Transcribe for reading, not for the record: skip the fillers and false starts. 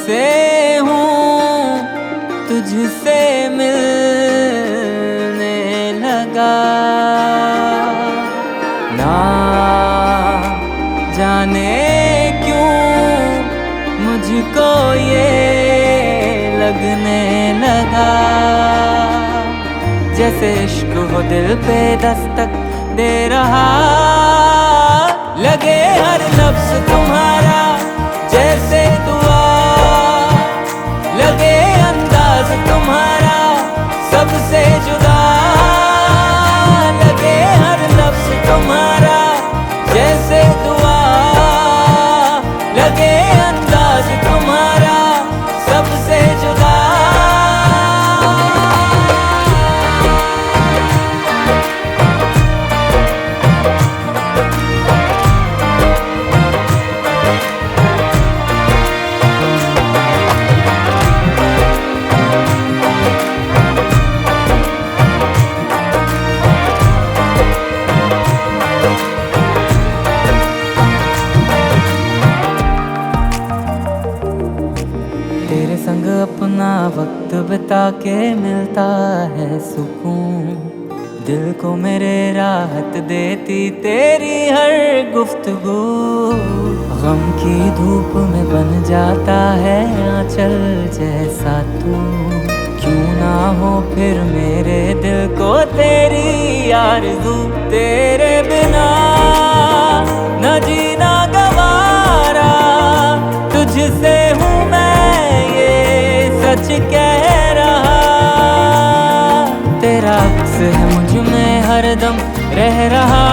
से हूँ तुझसे मिलने लगा। ना जाने क्यों मुझको ये लगने लगा, जैसे इश्क हो दिल पे दस्तक दे रहा। लगे हर लफ्ज़ तुम्हारा जैसे दुआ, लगे अंदाज तुम्हारा सबसे जुदा। लगे हर लफ्ज़ तुम्हारा जैसे दुआ, लगे अंदाज तुम्हारा सबसे जुदा। तेरे संग अपना वक्त बिता के मिलता है सुकून, दिल को मेरे राहत देती तेरी हर गुफ्तगू। गम की धूप में बन जाता है आंचल जैसा तू, क्यों ना हो फिर मेरे दिल को तेरी आरज़ू। तेरे बिना न जीना गवारा, तुझसे हूँ सच कह रहा। तेरा अक्स है मुझ में हरदम रह रहा।